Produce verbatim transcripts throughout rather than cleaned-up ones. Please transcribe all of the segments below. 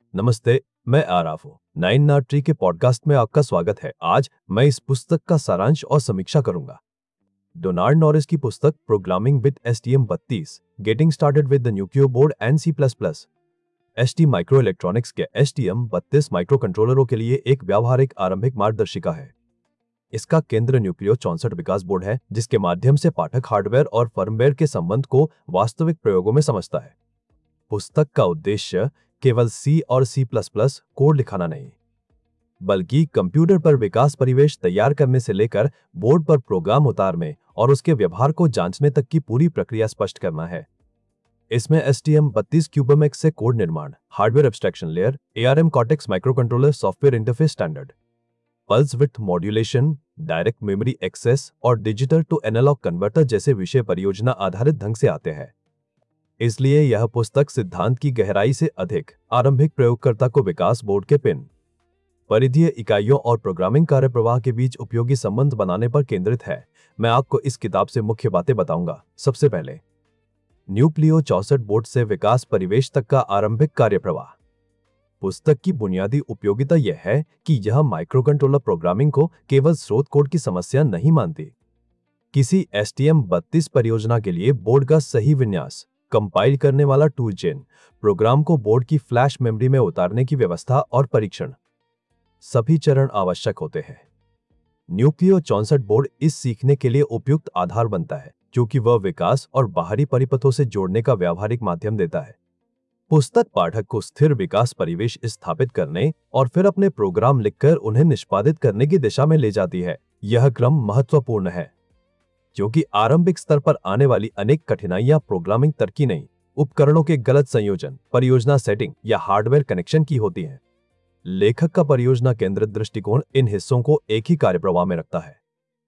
नमस्ते, मैं आराफ हूँ। नाइन नाट ट्री के पॉडकास्ट में आपका स्वागत है। आज मैं इस पुस्तक का सारांश और समीक्षा करूंगा। डोनाल्ड नॉरिस की पुस्तक programming with S T M बत्तीस, getting started with the Nucleo board and C plus plus. S T micro electronics के एस टी एम बत्तीस माइक्रो कंट्रोलरों के लिए एक व्यावहारिक आरंभिक मार्गदर्शिका है। इसका केंद्र न्यूक्लियो चौसठ विकास बोर्ड है, जिसके माध्यम से पाठक हार्डवेयर और फर्मवेयर के संबंध को वास्तविक प्रयोगों में समझता है। पुस्तक का उद्देश्य केवल सी और सी प्लस प्लस कोड लिखाना नहीं, बल्कि कंप्यूटर पर विकास परिवेश तैयार करने से लेकर बोर्ड पर प्रोग्राम उतारने और उसके व्यवहार को जांचने तक की पूरी प्रक्रिया स्पष्ट करना है। इसमें एस टी एम बत्तीस क्यूबमेक्स से कोड निर्माण, hardware abstraction layer, A R M Cortex microcontroller software interface standard, pulse width modulation, direct memory access और डिजिटल टू एनालॉग कन्वर्टर जैसे विषय परियोजना आधारित ढंग से आते हैं। इसलिए यह पुस्तक सिद्धांत की गहराई से अधिक आरंभिक प्रयोगकर्ता को विकास बोर्ड के पिन, परिधीय इकाइयों और प्रोग्रामिंग कार्यप्रवाह के बीच उपयोगी संबंध बनाने पर केंद्रित है। मैं आपको इस किताब से मुख्य बातें बताऊंगा। सबसे पहले, न्यूक्लियो चौसठ बोर्ड से विकास परिवेश तक का आरंभिक कार्यप्रवाह। पुस्तक की बुनियादी उपयोगिता यह है कि यह माइक्रोकंट्रोलर प्रोग्रामिंग को केवल स्रोत कोड की समस्या नहीं मानती। किसी एस टी एम बत्तीस परियोजना के लिए बोर्ड का सही विन्यास, कंपाइल करने वाला टूल चेन, प्रोग्राम को बोर्ड की फ्लैश मेमोरी में उतारने की व्यवस्था और परीक्षण, सभी चरण आवश्यक होते हैं। न्यूक्लियो चौसठ बोर्ड इस सीखने के लिए उपयुक्त आधार बनता है, क्योंकि वह विकास और बाहरी परिपथों से जोड़ने का व्यावहारिक माध्यम देता है। पुस्तक पाठक को स्थिर विकास परिवेश स्थापित करने और फिर अपने प्रोग्राम लिखकर उन्हें निष्पादित करने की दिशा में ले जाती है। यह क्रम महत्वपूर्ण है, क्योंकि आरंभिक स्तर पर आने वाली अनेक कठिनाइयां प्रोग्रामिंग तर्क की नहीं, उपकरणों के गलत संयोजन, परियोजना सेटिंग या हार्डवेयर कनेक्शन की होती हैं। लेखक का परियोजना केंद्रित दृष्टिकोण इन हिस्सों को एक ही कार्यप्रवाह में रखता है।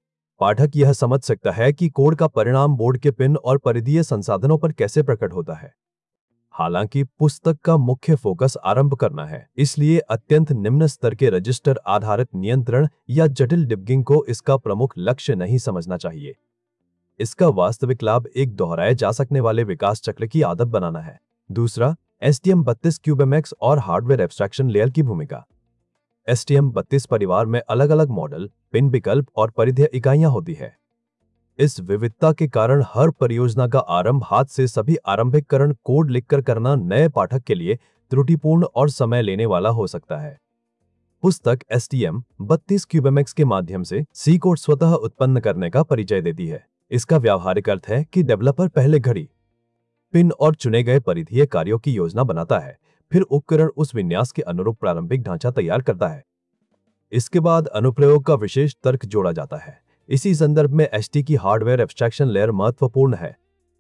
पाठक यह समझ सकता है कि कोड का परिणाम बोर्ड के पिन और परिधीय संसाधनों पर कैसे प्रकट होता है। हालांकि पुस्तक का मुख्य फोकस आरंभ करना है, इसलिए अत्यंत निम्न स्तर के रजिस्टर आधारित नियंत्रण या जटिल डिबगिंग को इसका प्रमुख लक्ष्य नहीं समझना चाहिए। इसका वास्तविक लाभ एक दोहराए जा सकने वाले विकास चक्र की आदत बनाना है। दूसरा, एस टी एम बत्तीस क्यूबमेक्स और हार्डवेयर एब्स्ट्रैक्शन लेयर की भूमिका। एस टी एम बत्तीस परिवार में अलग अलग मॉडल, पिन विकल्प और परिधीय इकाइयां होती है। इस विविधता के कारण हर परियोजना का आरंभ हाथ से सभी आरंभिकरण कोड लिखकर करना नए पाठक के लिए त्रुटिपूर्ण और समय लेने वाला हो सकता है। पुस्तक एस टी एम बत्तीस क्यूबमेक्स के माध्यम से सी कोड स्वतः उत्पन्न करने का परिचय देती है। इसका व्यावहारिक अर्थ है कि डेवलपर पहले घड़ी, पिन और चुने गए परिधीय कार्यों की योजना बनाता है, फिर उपकरण उस विन्यास के अनुरूप प्रारंभिक ढांचा तैयार करता है। इसके बाद अनुप्रयोग का विशेष तर्क जोड़ा जाता है। इसी संदर्भ में एस टी की हार्डवेयर एब्स्ट्रैक्शन लेयर महत्वपूर्ण है।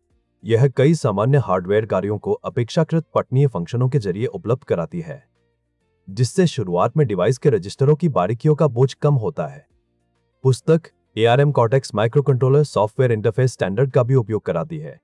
यह कई सामान्य हार्डवेयर कार्यों को अपेक्षाकृत पठनीय फंक्शनों के जरिए उपलब्ध कराती है, जिससे शुरुआत में डिवाइस के रजिस्टरों की बारीकियों का बोझ कम होता है। पुस्तक A R M Cortex microcontroller software interface standard का भी उपयोग कराती है,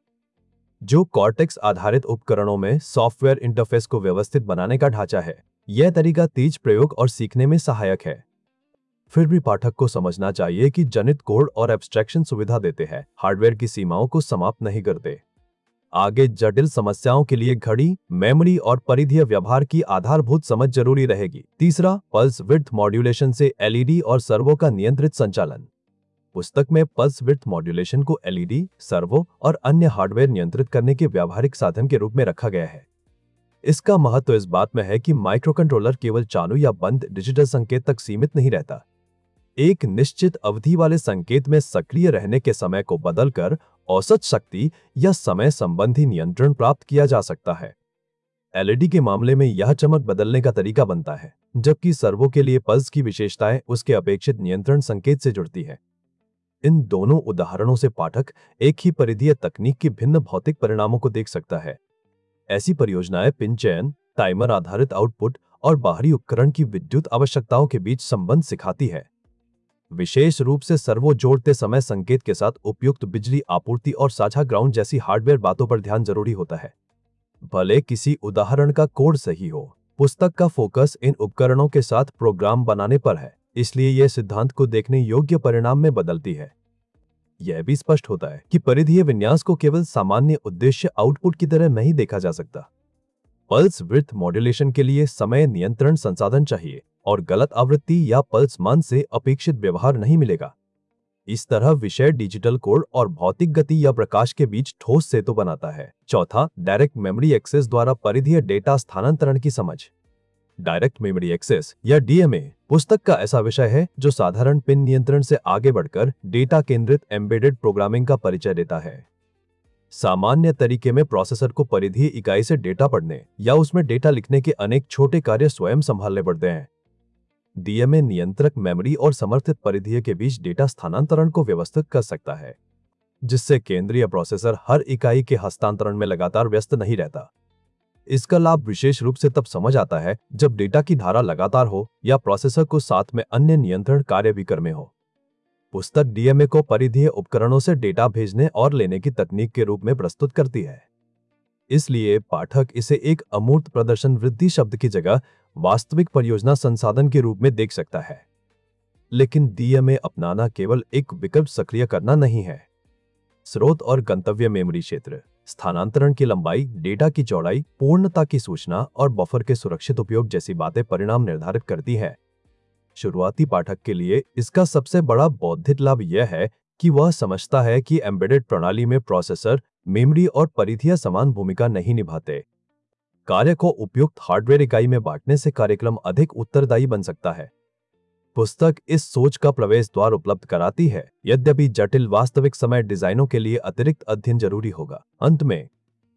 जो कॉर्टेक्स आधारित उपकरणों में सॉफ्टवेयर इंटरफेस को व्यवस्थित बनाने का ढांचा है। यह तरीका तेज प्रयोग और सीखने में सहायक है। फिर भी पाठक को समझना चाहिए कि जनित कोड और एब्स्ट्रैक्शन सुविधा देते हैं, हार्डवेयर की सीमाओं को समाप्त नहीं करते। आगे जटिल समस्याओं के लिए घड़ी, मेमोरी और परिधीय व्यवहार की आधारभूत समझ जरूरी रहेगी। तीसरा, पल्स विड्थ मॉड्यूलेशन से एल ई डी और सर्वो का नियंत्रित संचालन। पुस्तक में पल्स विड्थ मॉड्यूलेशन को एल ई डी, सर्वो और अन्य हार्डवेयर नियंत्रित करने के व्यावहारिक साधन के रूप में रखा गया है। इसका महत्व इस बात में है कि माइक्रोकंट्रोलर केवल चालू या बंद डिजिटल संकेत तक सीमित नहीं रहता। एक निश्चित अवधि वाले संकेत में सक्रिय रहने के समय को बदलकर औसत शक्ति या समय संबंधी नियंत्रण प्राप्त किया जा सकता है। एल ई डी के मामले में यह चमक बदलने का तरीका बनता है, जबकि सर्वो के लिए पल्स की विशेषताएं उसके अपेक्षित नियंत्रण संकेत से जुड़ती है। इन दोनों उदाहरणों से पाठक एक ही परिधीय तकनीक के भिन्न भौतिक परिणामों को देख सकता है। ऐसी परियोजनाएं पिन चयन, टाइमर आधारित आउटपुट और बाहरी उपकरण की विद्युत आवश्यकताओं के बीच संबंध सिखाती है। विशेष रूप से सर्वो जोड़ते समय संकेत के साथ उपयुक्त बिजली आपूर्ति और साझा ग्राउंड जैसी हार्डवेयर बातों पर ध्यान जरूरी होता है। भले किसी उदाहरण का कोड सही हो, पुस्तक का फोकस इन उपकरणों के साथ प्रोग्राम बनाने पर है, इसलिए यह सिद्धांत को देखने योग्य परिणाम में बदलती है। यह भी स्पष्ट होता है कि परिधीय विन्यास को केवल सामान्य उद्देश्य आउटपुट की तरह नहीं देखा जा सकता। पल्स विड्थ मॉड्यूलेशन के लिए समय नियंत्रण संसाधन चाहिए और गलत आवृत्ति या पल्स मान से अपेक्षित व्यवहार नहीं मिलेगा। इस तरह विषय डिजिटल कोड और भौतिक गति या प्रकाश के बीच ठोस सेतु बनाता है। चौथा, डायरेक्ट मेमोरी एक्सेस द्वारा परिधीय डेटा स्थानांतरण की समझ। डायरेक्ट मेमोरी एक्सेस या डी एम ए पुस्तक का ऐसा विषय है जो साधारण पिन नियंत्रण से आगे बढ़कर डेटा केंद्रित एम्बेडेड प्रोग्रामिंग का परिचय देता है। सामान्य तरीके में प्रोसेसर को परिधीय इकाई से डेटा पढ़ने या उसमें डेटा लिखने के अनेक छोटे कार्य स्वयं संभालने पड़ते हैं। डी एम ए नियंत्रक मेमोरी और समर्थित परिधीय के बीच डेटा स्थानांतरण को व्यवस्थित कर सकता है, जिससे केंद्रीय प्रोसेसर हर इकाई के हस्तांतरण में लगातार व्यस्त नहीं रहता। इसका लाभ विशेष रूप से तब समझ आता है जब डेटा की धारा लगातार हो या प्रोसेसर को साथ में अन्य नियंत्रण कार्य भी करने हो। पुस्तक डी एम ए को परिधीय उपकरणों से डेटा भेजने और लेने की तकनीक के रूप में प्रस्तुत करती है। इसलिए पाठक इसे एक अमूर्त प्रदर्शन वृद्धि शब्द की जगह वास्तविक परियोजना संसाधन के रूप में देख सकता है। लेकिन डी एम ए अपनाना केवल एक विकल्प सक्रिय करना नहीं है। स्रोत और गंतव्य मेमोरी क्षेत्र, स्थानांतरण की लंबाई, डेटा की चौड़ाई, पूर्णता की सूचना और बफर के सुरक्षित उपयोग जैसी बातें परिणाम निर्धारित करती है। शुरुआती पाठक के लिए इसका सबसे बड़ा बौद्धिक लाभ यह है कि वह समझता है कि एम्बेडेड प्रणाली में प्रोसेसर, मेमोरी और परिधियां समान भूमिका नहीं निभाते। कार्य को उपयुक्त हार्डवेयर इकाई में बांटने से कार्यक्रम अधिक उत्तरदायी बन सकता है। पुस्तक इस सोच का प्रवेश द्वार उपलब्ध कराती है, यद्यपि जटिल वास्तविक समय डिजाइनों के लिए अतिरिक्त अध्ययन जरूरी होगा। अंत में,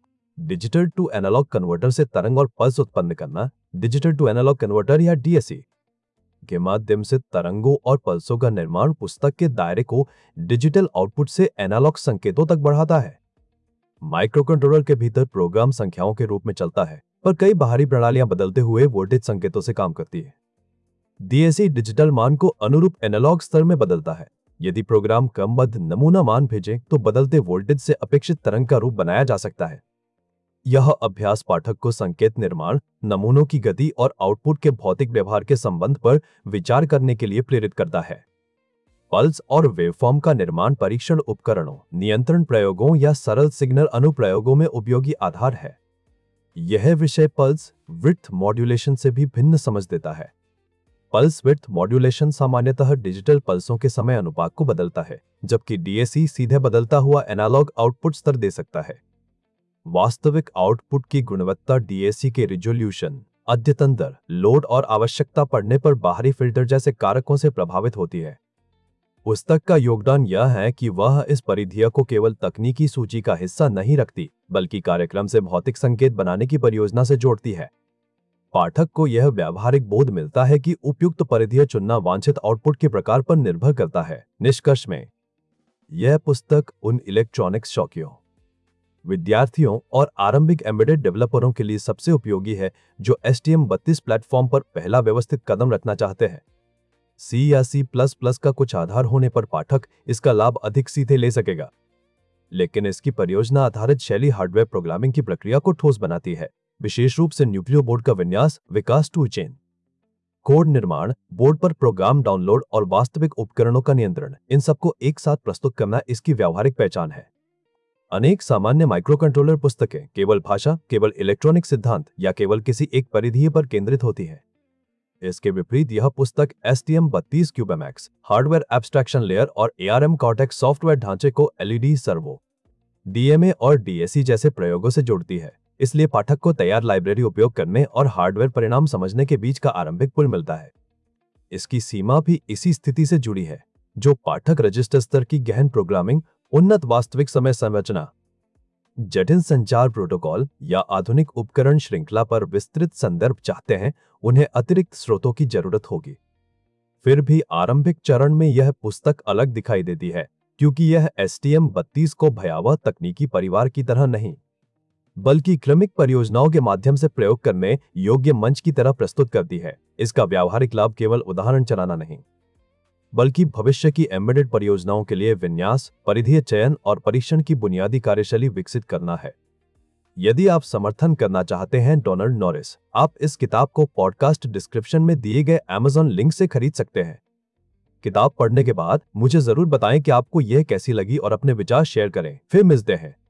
डिजिटल टू एनालॉग कन्वर्टर से तरंग और पल्स उत्पन्न करना। डिजिटल टू एनालॉग कन्वर्टर या डी ए सी के माध्यम से तरंगों और पल्सों का निर्माण पुस्तक के दायरे को डिजिटल आउटपुट से एनालॉग संकेतों तक बढ़ाता है। माइक्रोकंट्रोलर के भीतर प्रोग्राम संख्याओं के रूप में चलता है, पर कई बाहरी प्रणालियां बदलते हुए वोल्टेज संकेतों से काम करती है। डी ए सी डिजिटल मान को अनुरूप एनालॉग स्तर में बदलता है। यदि प्रोग्राम क्रमबद्ध नमूना मान भेजे तो बदलते वोल्टेज से अपेक्षित तरंग का रूप बनाया जा सकता है। यह अभ्यास पाठक को संकेत निर्माण, नमूनों की गति और आउटपुट के भौतिक व्यवहार के संबंध पर विचार करने के लिए प्रेरित करता है। पल्स और वेवफॉर्म का निर्माण परीक्षण उपकरणों, नियंत्रण प्रयोगों या सरल सिग्नल अनुप्रयोगों में उपयोगी आधार है। यह विषय पल्स विड्थ मॉड्यूलेशन से भी भिन्न समझ देता है। पल्स विड्थ मॉड्यूलेशन सामान्यतः डिजिटल पल्सों के समय अनुपात को बदलता है, जबकि डी ए सी सीधे बदलता हुआ एनालॉग आउटपुट स्तर दे सकता है। वास्तविक आउटपुट की गुणवत्ता डी ए सी के रिजोल्यूशन, अद्यतन दर, लोड और आवश्यकता पड़ने पर बाहरी फिल्टर जैसे कारकों से प्रभावित होती है। पुस्तक का योगदान यह है कि वह इस परिधीय को केवल तकनीकी सूची का हिस्सा नहीं रखती, बल्कि कार्यक्रम से भौतिक संकेत बनाने की परियोजना से जोड़ती है। पाठक को यह व्यावहारिक बोध मिलता है कि उपयुक्त परिधीय चुनना वांछित आउटपुट के प्रकार पर निर्भर करता है। निष्कर्ष में, यह पुस्तक उन इलेक्ट्रॉनिक्स शौकियों, विद्यार्थियों और आरंभिक एम्बेडेड डेवलपरों के लिए सबसे उपयोगी है जो एस टी एम बत्तीस प्लेटफॉर्म पर पहला व्यवस्थित कदम रखना चाहते हैं। सी या सी प्लस प्लस का कुछ आधार होने पर पाठक इसका लाभ अधिक सीधे ले सकेगा, लेकिन इसकी परियोजना आधारित शैली हार्डवेयर प्रोग्रामिंग की प्रक्रिया को ठोस बनाती है, विशेष रूप से न्यूक्लियो बोर्ड का विन्यास, विकास टू चेन, कोड निर्माण, बोर्ड पर प्रोग्राम डाउनलोड और वास्तविक उपकरणों का नियंत्रण। इन सबको एक साथ प्रस्तुत करना इसकी व्यावहारिक पहचान है। अनेक सामान्य माइक्रोकंट्रोलर पुस्तकें केवल भाषा, केवल इलेक्ट्रॉनिक सिद्धांत या केवल किसी एक परिधीय पर केंद्रित होती है। इसके विपरीत यह पुस्तक एस टी एम बत्तीस क्यूबेमैक्स, हार्डवेयर एब्स्ट्रैक्शन लेयर और A R M Cortex software ढांचे को L E D, servo, D M A और डी ए सी जैसे प्रयोगों से जोड़ती है। इसलिए पाठक को तैयार लाइब्रेरी उपयोग करने और हार्डवेयर परिणाम समझने के बीच का आरंभिक पुल मिलता है। इसकी सीमा भी इसी स्थिति से जुड़ी है जो पाठक रजिस्टर स्तर की गहन प्रोग्रामिंग, उन्नत वास्तविक समय संरचना, जटिल संचार प्रोटोकॉल या आधुनिक उपकरण श्रृंखला पर विस्तृत संदर्भ चाहते हैं, उन्हें अतिरिक्त स्रोतों की जरूरत होगी। फिर भी आरंभिक चरण में यह पुस्तक अलग दिखाई देती है, क्योंकि यह एस टी एम बत्तीस को भयावह तकनीकी परिवार की तरह नहीं, बल्कि क्रमिक परियोजनाओं के माध्यम से प्रयोग करने योग्य मंच की तरह प्रस्तुत करती है। इसका व्यावहारिक लाभ केवल उदाहरण चलाना नहीं, बल्कि भविष्य की एम्बेडेड परियोजनाओं के लिए विन्यास, परिधीय चयन और परीक्षण की बुनियादी कार्यशैली विकसित करना है। यदि आप समर्थन करना चाहते हैं डोनाल्ड नॉरिस, आप इस किताब को पॉडकास्ट डिस्क्रिप्शन में दिए गए अमेज़न लिंक से खरीद सकते हैं। किताब पढ़ने के बाद मुझे जरूर बताएं कि आपको यह कैसी लगी और अपने विचार शेयर करें। फिर मिलते हैं।